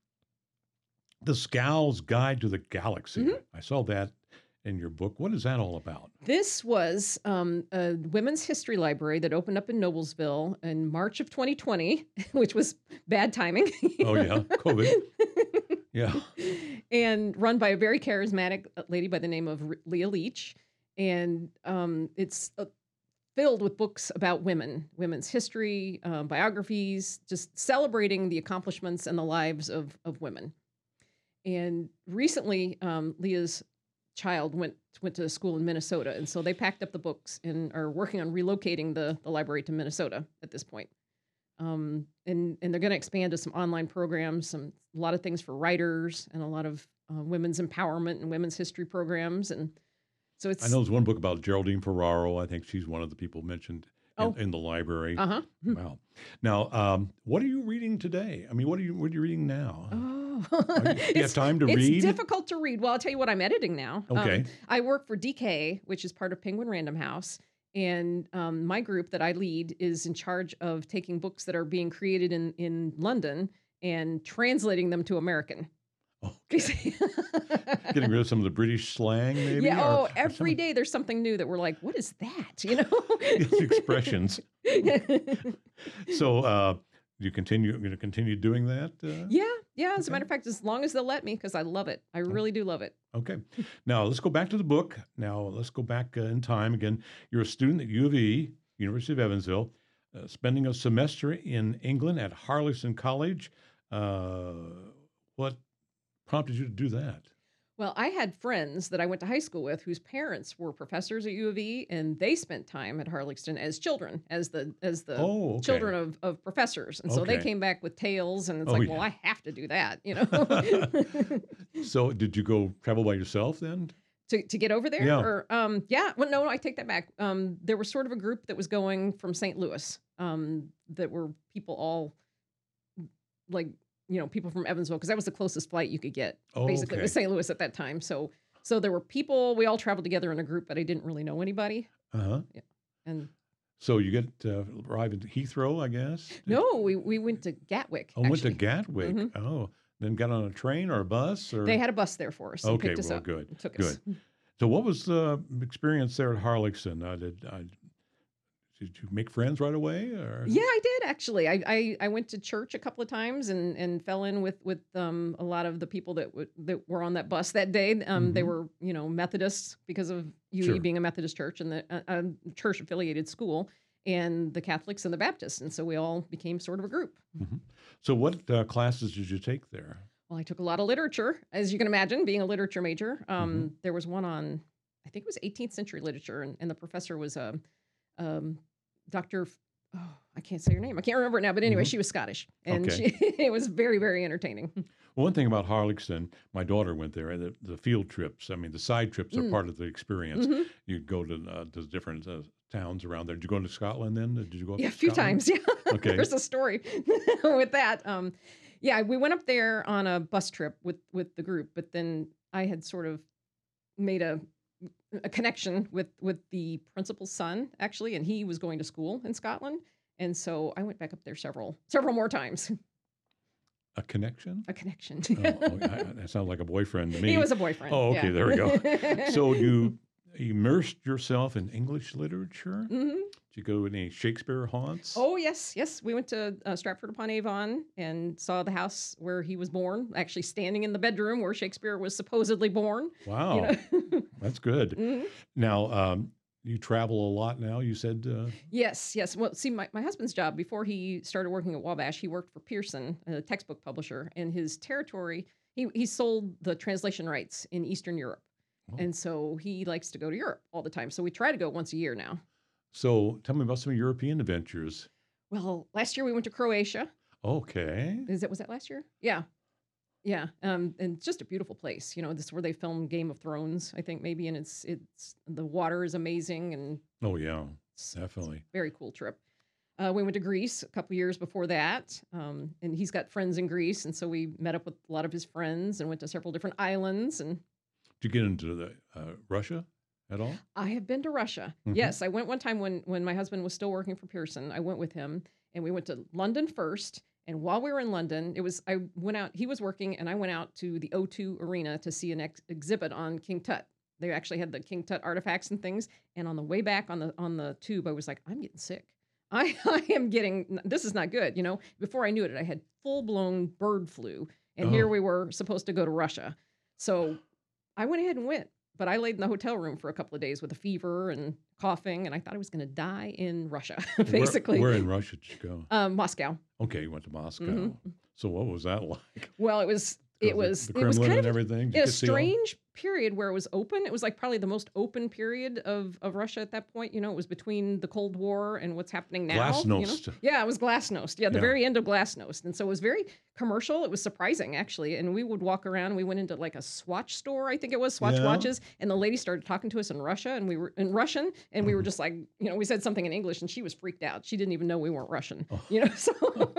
Scowl's Guide to the Galaxy. Mm-hmm. I saw that in your book. What is that all about? This was a women's history library that opened up in Noblesville in March of 2020, which was bad timing. Oh, yeah, COVID. Yeah. And run by a very charismatic lady by the name of Leah Leach. And it's filled with books about women's history, biographies, just celebrating the accomplishments and the lives of women. And recently, Leah's child went to school in Minnesota, and so they packed up the books and are working on relocating the library to Minnesota at this point. And they're going to expand to some online programs, a lot of things for writers, and a lot of women's empowerment and women's history programs. And so it's. I know there's one book about Geraldine Ferraro. I think she's one of the people mentioned in the library. Uh-huh. Wow. Now, what are you reading today? I mean, what are you reading now? Oh, you have time to read? It's difficult to read. Well, I'll tell you what I'm editing now. Okay. I work for DK, which is part of Penguin Random House. And my group that I lead is in charge of taking books that are being created in London and translating them to American. Okay. Getting rid of some of the British slang, maybe? Yeah. Or Every day there's something new that we're like, what is that? It's expressions. So you're going to continue doing that? Yeah. As a matter of fact, as long as they'll let me, because I love it. I really do love it. Okay. Now, let's go back to the book. Now, let's go back in time. Again, you're a student at U of E, University of Evansville, spending a semester in England at Harleston College. What prompted you to do that? Well, I had friends that I went to high school with whose parents were professors at U of E, and they spent time at Harleston as children, as the children of professors. And so they came back with tales, and it's well, I have to do that, So did you go travel by yourself then? To get over there? Yeah. Or, well, no, I take that back. There was sort of a group that was going from St. Louis, that were people all like, people from Evansville, because that was the closest flight you could get, basically, with St. Louis at that time. So So there were people, we all traveled together in a group, but I didn't really know anybody. Uh-huh. Yeah. And So you get arrived at Heathrow, I guess? no, we went to Gatwick, Oh, went to actually. Gatwick. hmm Oh, then got on a train or a bus They or? had a bus there for us and Okay, picked us well, up good, and took good. us. So what was the experience there at Harlexton? Did you make friends right away or? Yeah, I did actually. I went to church a couple of times and fell in with a lot of the people that were on that bus that day. They Hmm. were Methodists because of UE Sure. being a Methodist church and the church affiliated school, and the Catholics and the Baptists, and so we all became sort of a group. Hmm. So what classes did you take there? Well, I took a lot of literature, as you can imagine, being a literature major. Hmm. There was one on, I think it was 18th century literature, and the professor was um, Dr. Oh, I can't say her name. I can't remember it now, but anyway, Hmm. she was Scottish, and Okay. she it was very, very entertaining. Well, one thing about Harlexton, my daughter went there, and the field trips, I mean, the side trips are Mm. part of the experience. hmm You go to different towns around there. Did you go to Scotland then? Did you go up Yeah, to a few Scotland? times. Yeah, Okay. there's a story with that. Yeah, we went up there on a bus trip with the group, but then I had sort of made a connection with the principal's son actually, and he was going to school in Scotland, and so I went back up there several more times. A connection? A connection. Oh, that sounds like a boyfriend to He me. was a boyfriend. Oh, okay, Yeah. there we go. So you immersed yourself in English literature? hmm Did you go to any Shakespeare haunts? Oh yes, yes. We went to Stratford upon Avon and saw the house where he was born. Actually, standing in the bedroom where Shakespeare was supposedly born. You Wow, know. that's good. Mhm. Now, you travel a lot now, you said? Yes, yes. Well, see, my husband's job before he started working at Wabash, he worked for Pearson, a textbook publisher, and his territory. He sold the translation rights in Eastern Europe, Oh. and so he likes to go to Europe all the time. So we try to go once a year now. So tell me about some European adventures. Well, last year we went to Croatia. Okay. Was that last year? Yeah. Yeah, and it's just a beautiful place. This is where they filmed Game of Thrones, I think maybe, and it's the water is amazing, and Oh, yeah, it's a definitely. very cool trip. We went to Greece a couple years before that, and he's got friends in Greece, and so we met up with a lot of his friends and went to several different islands. And Did you get into the Russia at all? I have been to Russia. Hmm. Yes, I went one time when my husband was still working for Pearson. I went with him, and we went to London first. And while we were in London, I went out. He was working, and I went out to the O2 Arena to see an exhibit on King Tut. They actually had the King Tut artifacts and things. And on the way back on the tube, I was like, I'm getting sick. I am getting, this is not good. Before I knew it, I had full blown bird flu, and here Oh, we were supposed to go to Russia. So I went ahead and went, but I laid in the hotel room for a couple of days with a fever and coughing, and I thought I was going to die in Russia, where, basically. where in Russia did you go? Moscow. Okay, you went to Moscow. hmm So what was that like? Well, it was Go it to was the it was Kremlin kind and of everything? Did you a get to see all? strange period where it was open. It was like probably the most open period of Russia at that point. It was between the Cold War and what's happening now. Glasnost. Yeah, it was Glasnost. Yeah, the Yeah. very end of Glasnost. And so it was very commercial. It was surprising, actually. And we would walk around. We went into like a Swatch store, I think it was, Swatch Yeah. watches. And the lady started talking to us in Russia, and we were in Russian. And we were just like, we said something in English, and she was freaked out. She didn't even know we weren't Russian. Oh. So.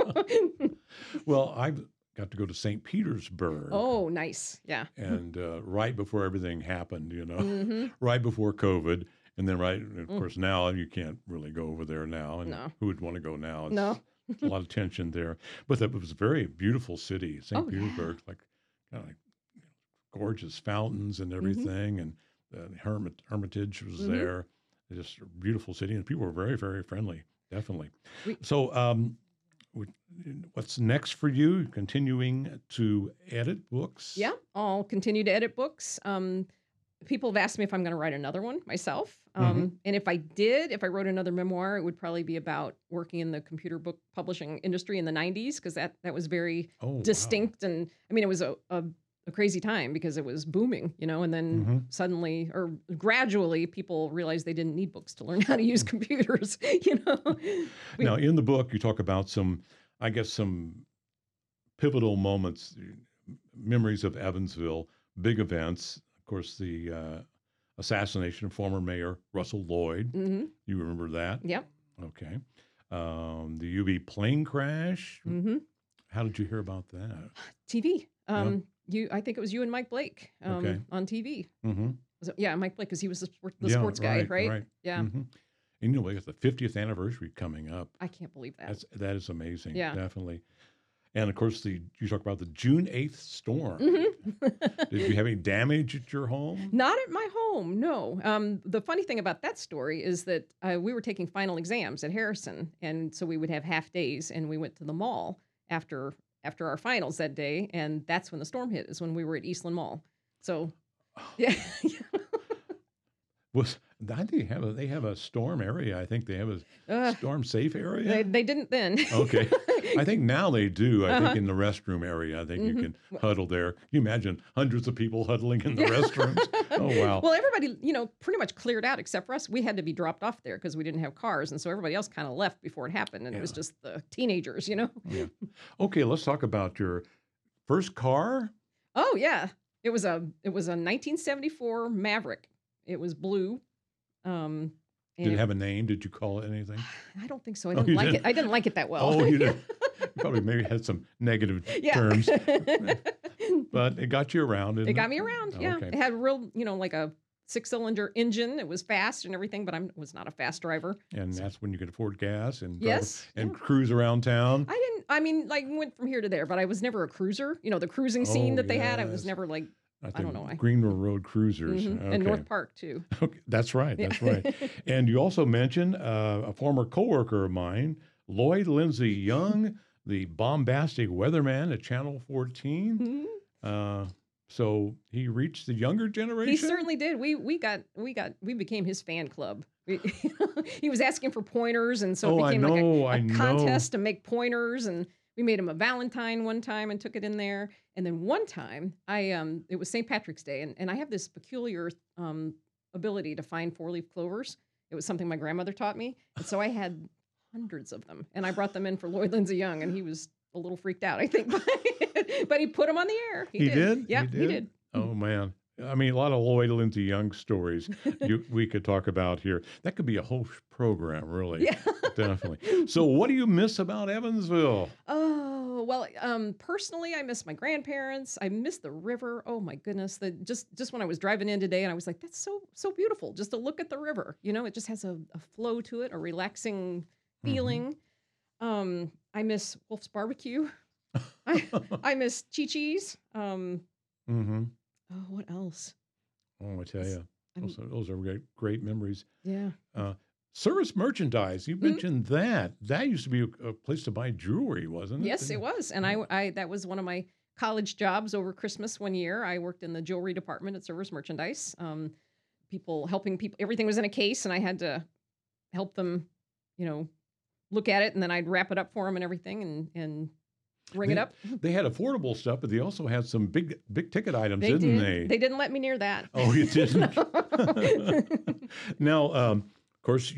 Well, I got to go to St. Petersburg, Oh, nice. Yeah. and right before everything happened, hmm right before COVID, and then of course, now you can't really go over there now, and No. who would want to go now? It's No. a lot of tension there, but it was a very beautiful city, St. Oh, yeah. Petersburg, like kind of like gorgeous fountains and hmm everything, and the Hermitage was hmm there. It's just a beautiful city, and people were very, very friendly, definitely. We, So, what- what's next for you? Continuing to edit books? yeah, I'll continue to edit books. People have asked me if I'm going to write another one myself. Hmm. And if I wrote another memoir, it would probably be about working in the computer book publishing industry in the 90s, because that was very Oh, wow. distinct. And I mean, it was a crazy time because it was booming, and then Hmm. suddenly or gradually people realized they didn't need books to learn how to use computers, We, Now, in the book, you talk about I guess, some pivotal moments, memories of Evansville, big events. Of course, the assassination of former Mayor Russell Lloyd. hmm You remember that? Yep. Okay. The UV plane crash. hmm How did you hear about that? TV. Yeah. I think it was you and Mike Blake Okay. on TV. Mm-hmm. Yeah, Mike Blake, because he was the Yeah, sports guy, right, right? right. Yeah, Mm-hmm. And we got the 50th anniversary coming up. I can't believe that. That is amazing, Yeah. definitely. And of course, you talk about the June 8th storm. Did you have any damage at your home? Not at my home, no. The funny thing about that story is that we were taking final exams at Harrison, and so we would have half days, and we went to the mall after our finals that day, and that's when the storm hit. Is when we were at Eastland Mall. So, yeah, I think they have a storm area. I think they have a uh, storm safe they area. they didn't then. Okay. I think now they do. I think Uh-huh. in the restroom area, I think you hmm can huddle there. Can you imagine hundreds of people huddling in the restrooms? Oh, wow. Well, everybody, pretty much cleared out except for us. We had to be dropped off there because we didn't have cars, and so everybody else kind of left before it happened, and it was Yeah. just the teenagers. Yeah. Okay, let's talk about your first car. Oh yeah, it was a 1974 Maverick. It was blue. Um, Did and it have a name? Did you call it anything? I don't think so. I Oh, didn't you like it. didn't? I didn't like it that well. Oh, you did. Probably maybe had some negative Yeah. terms, but it got you around, It didn't got it? me around. Yeah. Okay. It had real, like a 6-cylinder engine. It was fast and everything, but I was not a fast driver. And that's when you could afford gas and Yes. and Yeah. cruise around town. I mean, like went from here to there, but I was never a cruiser. The cruising scene Oh, that they had, I was yes. never like, I don't know. Greenville Road Cruisers. and Okay. North Park too. Okay, that's right. Yeah. That's right. And you also mentioned a former coworker of mine, Lloyd Lindsay Young, the bombastic weatherman at Channel 14. Mhm. So he reached the younger generation. He certainly did. We became his fan club. He was asking for pointers, and so Oh, it I became know, like I a know. contest to make pointers, and we made him a Valentine one time and took it in there. And then one time, it was St. Patrick's Day, and I have this peculiar ability to find 4-leaf clovers. It was something my grandmother taught me, and so I had hundreds of them, and I brought them in for Lloyd Lindsay Young, and he was a little freaked out, I think, but he put them on the air. He did? Yeah, He he did? did. Oh, man. I mean, a lot of Lloyd Lindsay Young stories we could talk about here. That could be a whole program, really. Yeah. Definitely. So, what do you miss about Evansville? Oh, well, personally, I miss my grandparents. I miss the river. Oh my goodness. Just when I was driving in today and I was like, that's so beautiful just to look at the river. It just has a flow to it, a relaxing Mhm. feeling. I miss Wolf's Barbecue. I miss Chi-Chi's. Mm-hmm. Oh, what else? Oh, I tell you, I'm- those are great memories. Yeah. Service merchandise. You Mhm. mentioned that. That used to be a place to buy jewelry, wasn't it? Yes, it was. And I that was one of my college jobs over Christmas one year. I worked in the jewelry department at Service Merchandise. Helping people. Everything was in a case, and I had to help them, look at it, and then I'd wrap it up for them and everything, and ring it They- up. They had affordable stuff, but they also had some big ticket items, They didn't did. they? They didn't let me near that. Oh, you didn't? No. Now, of course,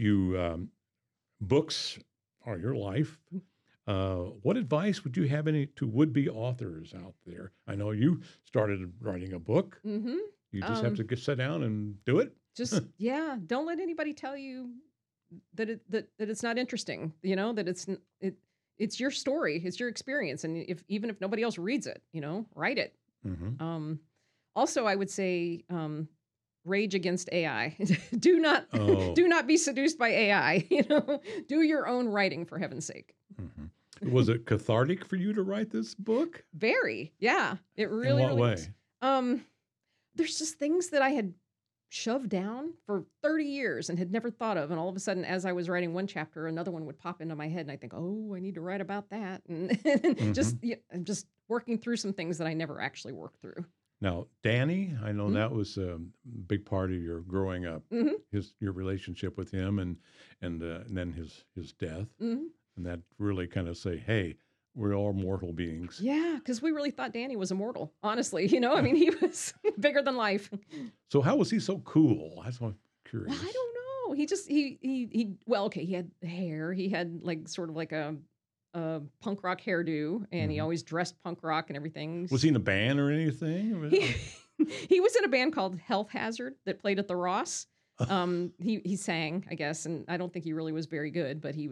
books are your life. What advice would you have to would-be authors out there? I know you started writing a book. hmm You just have to sit down and do it. Just don't let anybody tell you that it's not interesting. That it's your story, it's your experience, and even if nobody else reads it, write it. Mm-hmm. Also, I would say rage against AI. do not Oh. do not be seduced by AI. Do your own writing for heaven's sake. Mm-hmm. Was it cathartic for you to write this book? Very, yeah. It really, In what really way? was. There's just things that I had shoved down for 30 years and had never thought of, and all of a sudden, as I was writing one chapter, another one would pop into my head, and I think, oh, I need to write about that, and I'm just working through some things that I never actually worked through. Now, Danny, I know Mhm. that was a big part of your growing up. hmm Your relationship with him, and then his death, hmm and that really kind of say, hey, we're all mortal beings. Yeah, because we really thought Danny was immortal. Honestly, I mean, he was bigger than life. So how was he so cool? That's what I'm curious. Well, I don't know. He just well, okay, he had hair. He had like sort of like a punk rock hairdo, and he Mhm. always dressed punk rock and everything. Was he in a band or anything? He, he was in a band called Health Hazard that played at the Ross. He sang, I guess, and I don't think he really was very good, but he was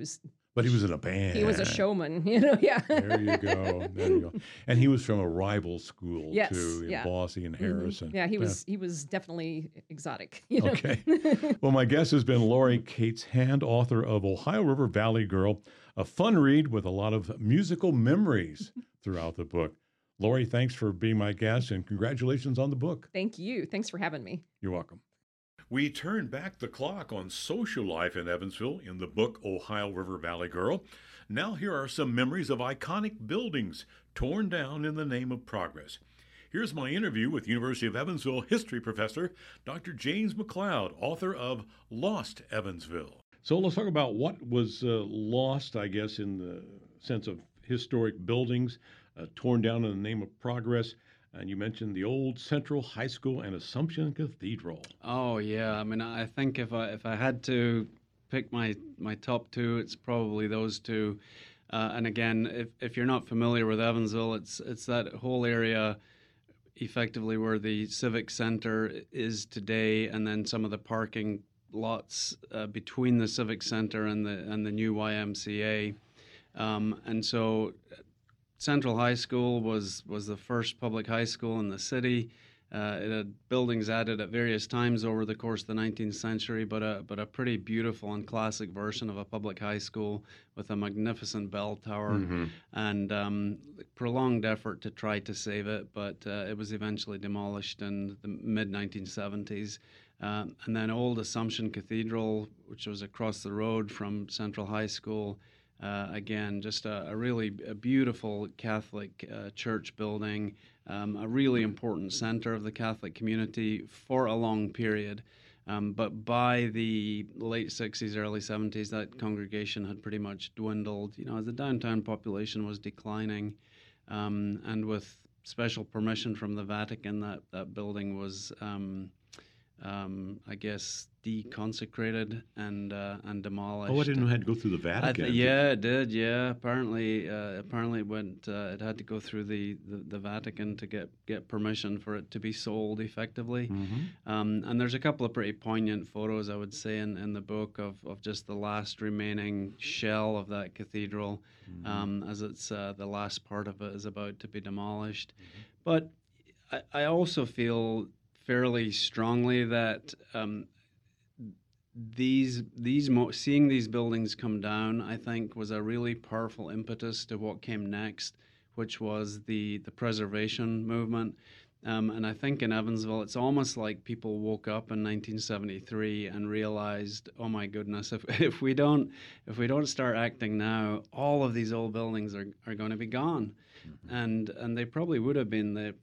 But he was in a He was a band. showman, you know? Yeah. There you go. There you go. And he was from a rival school Yes, too, in yeah. Bossy and Harrison. Yeah, Yeah. he was definitely exotic, you Okay. know? Well, my guest has been Lori Cates Hand, author of Ohio River Valley Girl, a fun read with a lot of musical memories throughout the book. Lori, thanks for being my guest and congratulations on the book. Thank you. Thanks for having me. You're welcome. We turn back the clock on social life in Evansville in the book Ohio River Valley Girl. Now, here are some memories of iconic buildings torn down in the name of progress. Here's my interview with University of Evansville history professor Dr. James McLeod, author of Lost Evansville. So let's talk about what was lost, I guess, in the sense of historic buildings torn down in the name of progress. And you mentioned the old Central High School and Assumption Cathedral. Oh yeah, I mean, I think if I had to pick my top two, it's probably those two. And again, if you're not familiar with Evansville, it's that whole area effectively where the Civic Center is today, and then some of the parking lots between the Civic Center and the new YMCA. And so Central High School was the first public high school in the city. It had buildings added at various times over the course of the 19th century, but a pretty beautiful and classic version of a public high school with a magnificent bell tower and prolonged effort to try to save it, but it was eventually demolished in the mid-1970s. And then old Assumption Cathedral, which was across the road from Central High School, again, just a really beautiful Catholic church building, a really important center of the Catholic community for a long period. But by the late 60s, early 70s, that congregation had pretty much dwindled, as the downtown population was declining. And with special permission from the Vatican, that building was, I guess, deconsecrated and demolished. Oh, I didn't know it had to go through the Vatican. Yeah, it did. Yeah, apparently it went. It had to go through the Vatican to get permission for it to be sold effectively. And there's a couple of pretty poignant photos, I would say, in the book of just the last remaining shell of that cathedral, as it's the last part of it is about to be demolished. But I also feel fairly strongly that seeing these buildings come down, I think, was a really powerful impetus to what came next, which was the preservation movement. And I think in Evansville, it's almost like people woke up in 1973 and realized, oh my goodness, if we don't start acting now, all of these old buildings are going to be gone. And they probably would have been. The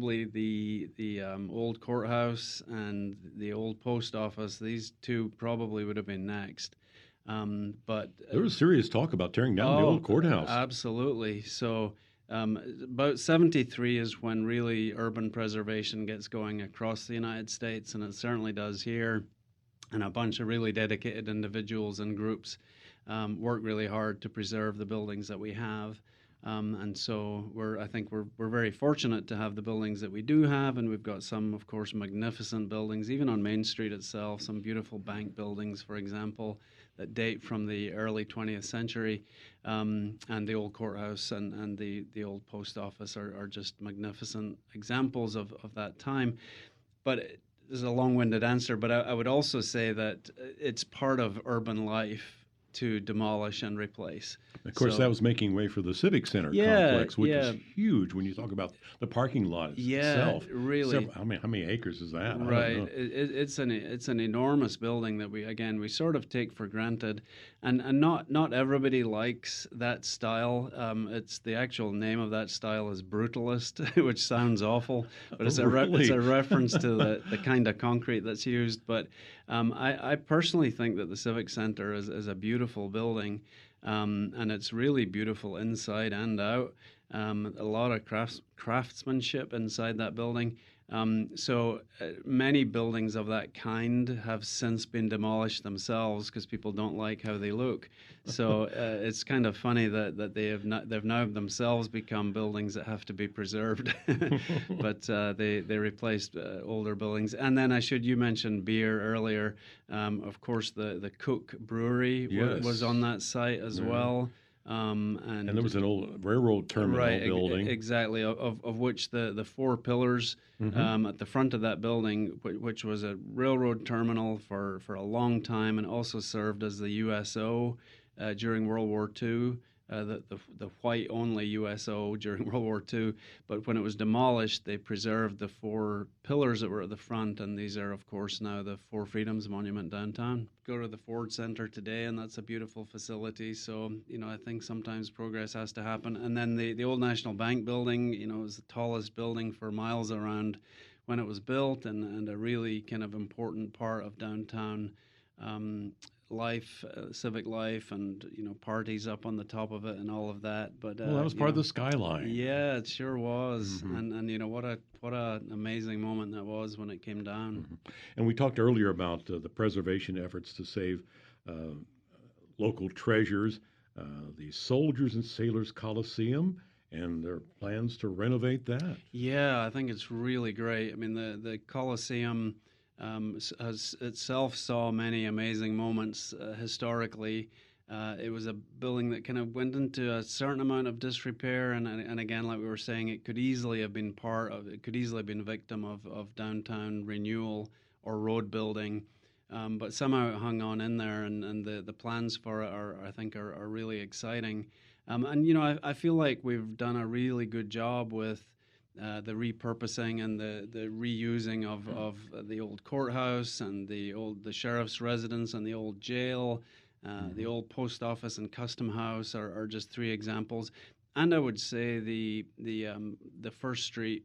old courthouse and the old post office. These two probably would have been next. But there was serious talk about tearing down the old courthouse. Absolutely. So about 73 is when really urban preservation gets going across the United States, and it certainly does here. And a bunch of really dedicated individuals and groups work really hard to preserve the buildings that we have. And so I think we're very fortunate to have the buildings that we do have, and we've got some, of course, magnificent buildings, even on Main Street itself, some beautiful bank buildings, for example, that date from the early 20th century, and the old courthouse and the old post office are just magnificent examples of that time. But this is a long-winded answer, but I would also say that it's part of urban life to demolish and replace. Of course, that was making way for the Civic Center complex, which is huge when you talk about the parking lot itself. Yeah, really. How many acres is that? Right. It's an enormous building that we sort of take for granted, and not everybody likes that style. It's the actual name of that style is brutalist, which sounds awful, but it's really? it's a reference to the kind of concrete that's used. But I personally think that the Civic Center is a beautiful building, and it's really beautiful inside and out. A lot of craftsmanship inside that building. Many buildings of that kind have since been demolished themselves because people don't like how they look. So it's kind of funny that they've now themselves become buildings that have to be preserved. But they replaced older buildings. And then you mentioned beer earlier. Of course, the Cook Brewery was on that site as well. And there was an old railroad terminal building. Exactly, of which the four pillars at the front of that building, which was a railroad terminal for a long time and also served as the USO during World War II, the white-only USO during World War II. But when it was demolished, they preserved the four pillars that were at the front, and these are, of course, now the Four Freedoms Monument downtown. Go to the Ford Center today, and that's a beautiful facility. So, I think sometimes progress has to happen. And then the old National Bank building, was the tallest building for miles around when it was built, and a really kind of important part of downtown life, civic life, and parties up on the top of it and all of that. But that was part of the skyline. Yeah, it sure was. And what an amazing moment that was when it came down. And we talked earlier about the preservation efforts to save local treasures, the Soldiers and Sailors Coliseum, and their plans to renovate that. Yeah, I think it's really great. I mean, the Coliseum has itself saw many amazing moments historically. It was a building that kind of went into a certain amount of disrepair, and again, like we were saying, it could easily have been victim of downtown renewal or road building, but somehow it hung on in there, and the plans for it are really exciting. I feel like we've done a really good job with the repurposing and the reusing of the old courthouse and the sheriff's residence and the old jail, the old post office and custom house are just three examples. And I would say the First Street,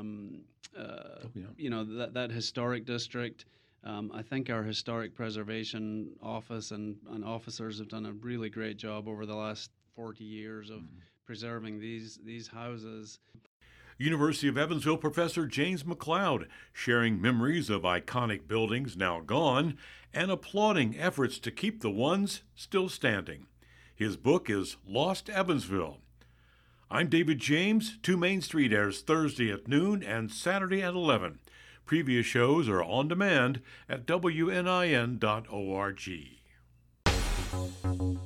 that historic district. I think our historic preservation office and officers have done a really great job over the last 40 years of preserving these houses. University of Evansville professor James McLeod sharing memories of iconic buildings now gone and applauding efforts to keep the ones still standing. His book is Lost Evansville. I'm David James. 2 Main Street airs Thursday at noon and Saturday at 11. Previous shows are on demand at wnin.org.